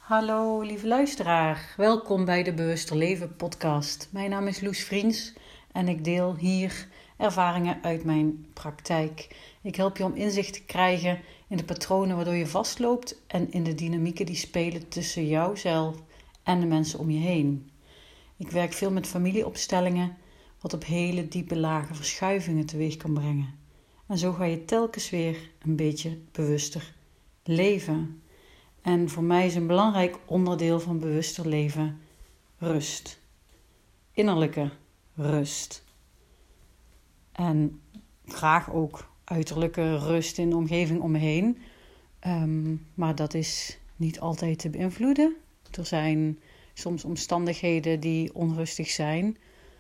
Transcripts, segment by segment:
Hallo lieve luisteraar, welkom bij de Bewuster Leven podcast. Mijn naam is Loes Vriends en ik deel hier ervaringen uit mijn praktijk. Ik help je om inzicht te krijgen in de patronen waardoor je vastloopt en in de dynamieken die spelen tussen jouzelf en de mensen om je heen. Ik werk veel met familieopstellingen, wat op hele diepe lagen verschuivingen teweeg kan brengen. En zo ga je telkens weer een beetje bewuster leven. En voor mij is een belangrijk onderdeel van bewuster leven rust. Innerlijke rust. En graag ook uiterlijke rust in de omgeving om me heen. Maar dat is niet altijd te beïnvloeden. Er zijn soms omstandigheden die onrustig zijn.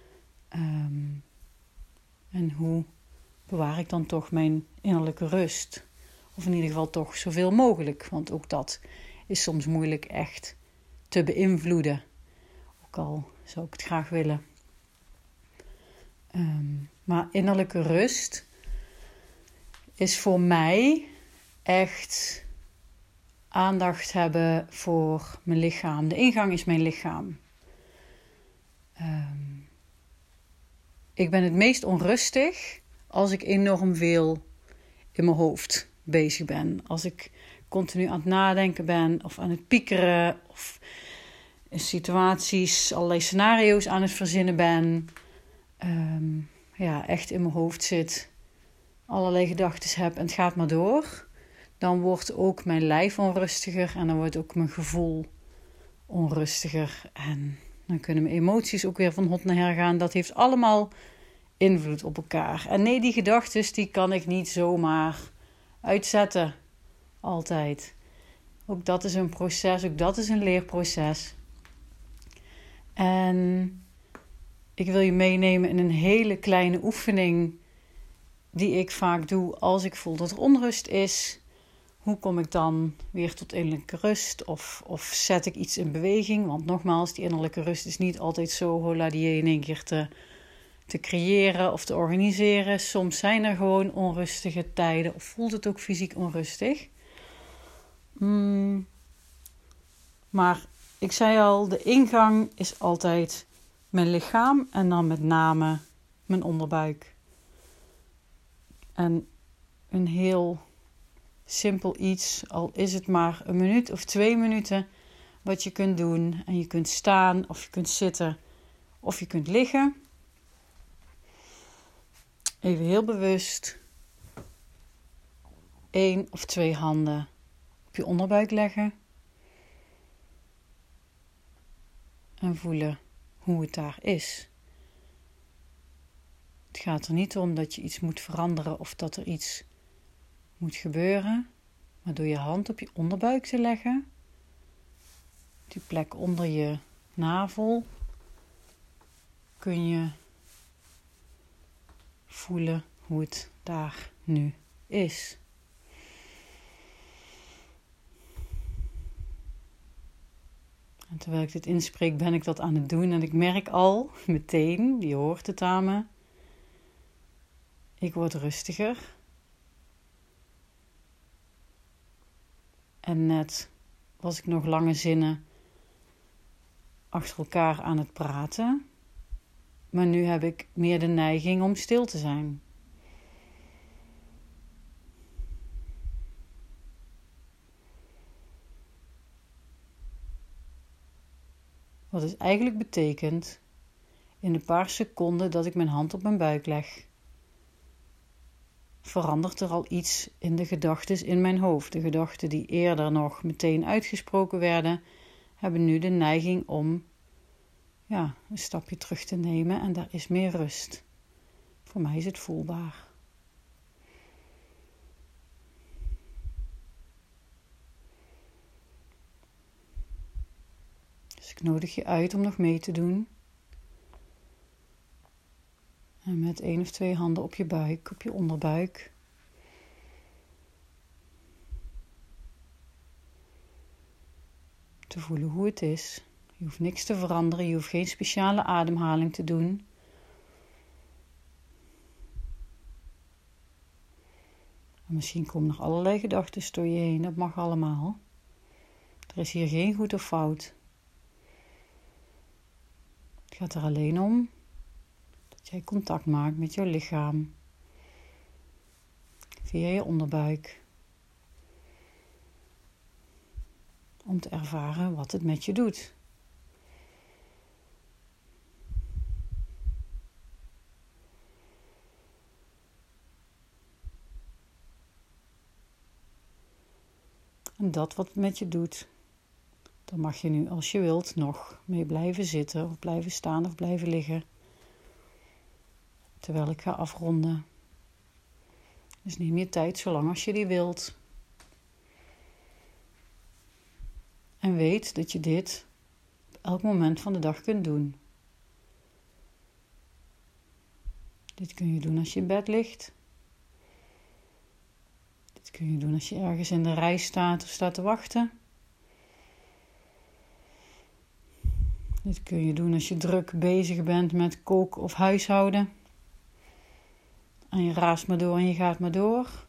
En hoe bewaar ik dan toch mijn innerlijke rust? Of in ieder geval toch zoveel mogelijk. Want ook dat is soms moeilijk echt te beïnvloeden. Ook al zou ik het graag willen. Maar innerlijke rust is voor mij echt aandacht hebben voor mijn lichaam. De ingang is mijn lichaam. Ik ben het meest onrustig als ik enorm veel in mijn hoofd bezig ben. Als ik continu aan het nadenken ben of aan het piekeren of in situaties, allerlei scenario's aan het verzinnen ben. Echt in mijn hoofd zit, allerlei gedachten heb en het gaat maar door. Dan wordt ook mijn lijf onrustiger en dan wordt ook mijn gevoel onrustiger. En dan kunnen mijn emoties ook weer van hot naar her gaan. Dat heeft allemaal invloed op elkaar. En nee, die gedachten die kan ik niet zomaar uitzetten. Altijd. Ook dat is een proces, ook dat is een leerproces. En ik wil je meenemen in een hele kleine oefening die ik vaak doe als ik voel dat er onrust is. Hoe kom ik dan weer tot innerlijke rust? Of zet ik iets in beweging? Want nogmaals, die innerlijke rust is niet altijd zo hola die in één keer te creëren of te organiseren. Soms zijn er gewoon onrustige tijden of voelt het ook fysiek onrustig. Maar ik zei al, de ingang is altijd mijn lichaam en dan met name mijn onderbuik. En een heel simpel iets, al is het maar 1 minuut of 2 minuten, wat je kunt doen. En je kunt staan of je kunt zitten of je kunt liggen. Even heel bewust 1 of 2 handen op je onderbuik leggen. En voelen hoe het daar is. Het gaat er niet om dat je iets moet veranderen of dat er iets moet gebeuren. Maar door je hand op je onderbuik te leggen, die plek onder je navel, kun je voelen hoe het daar nu is. En terwijl ik dit inspreek ben ik dat aan het doen en ik merk al meteen, je hoort het aan me, ik word rustiger. En net was ik nog lange zinnen achter elkaar aan het praten. Maar nu heb ik meer de neiging om stil te zijn. Wat het eigenlijk betekent, in de paar seconden dat ik mijn hand op mijn buik leg, verandert er al iets in de gedachten in mijn hoofd. De gedachten die eerder nog meteen uitgesproken werden, hebben nu de neiging om een stapje terug te nemen en daar is meer rust. Voor mij is het voelbaar. Dus ik nodig je uit om nog mee te doen. En met 1 of 2 handen op je buik, op je onderbuik. Te voelen hoe het is. Je hoeft niks te veranderen, je hoeft geen speciale ademhaling te doen. En misschien komen er allerlei gedachten door je heen, dat mag allemaal. Er is hier geen goed of fout. Het gaat er alleen om dat jij contact maakt met jouw lichaam. Via je onderbuik. Om te ervaren wat het met je doet. En dat wat het met je doet, daar mag je nu als je wilt nog mee blijven zitten of blijven staan of blijven liggen. Terwijl ik ga afronden. Dus neem je tijd zolang als je die wilt. En weet dat je dit op elk moment van de dag kunt doen. Dit kun je doen als je in bed ligt. Dit kun je doen als je ergens in de rij staat of staat te wachten. Dit kun je doen als je druk bezig bent met koken of huishouden. En je raast maar door en je gaat maar door.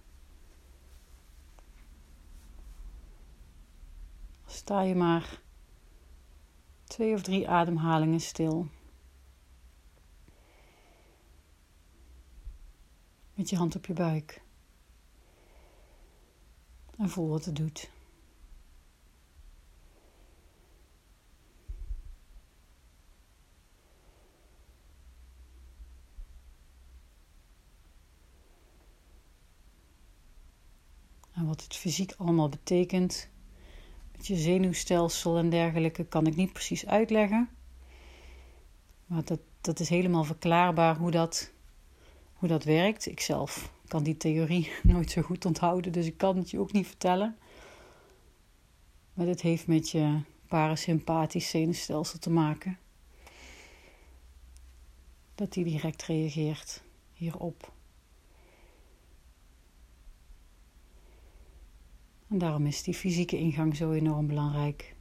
Sta je maar 2 of 3 ademhalingen stil. Met je hand op je buik. En voel wat het doet. En wat het fysiek allemaal betekent, met je zenuwstelsel en dergelijke, kan ik niet precies uitleggen. Maar dat is helemaal verklaarbaar hoe dat werkt. Ik zelf kan die theorie nooit zo goed onthouden, dus ik kan het je ook niet vertellen. Maar dit heeft met je parasympathisch zenuwstelsel te maken. Dat die direct reageert hierop. En daarom is die fysieke ingang zo enorm belangrijk.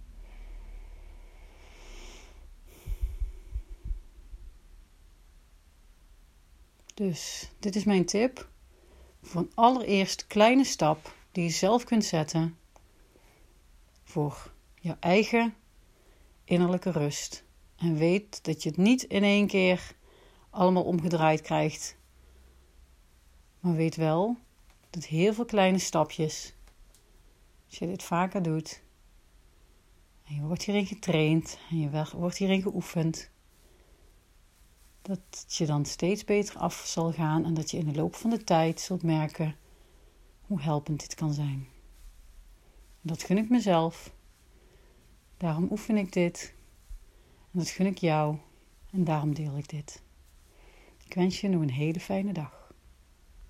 Dus dit is mijn tip voor een allereerst kleine stap die je zelf kunt zetten voor je eigen innerlijke rust. En weet dat je het niet in één keer allemaal omgedraaid krijgt. Maar weet wel dat heel veel kleine stapjes, als je dit vaker doet, en je wordt hierin getraind en je wordt hierin geoefend, dat je dan steeds beter af zal gaan en dat je in de loop van de tijd zult merken hoe helpend dit kan zijn. En dat gun ik mezelf. Daarom oefen ik dit. En dat gun ik jou. En daarom deel ik dit. Ik wens je nog een hele fijne dag.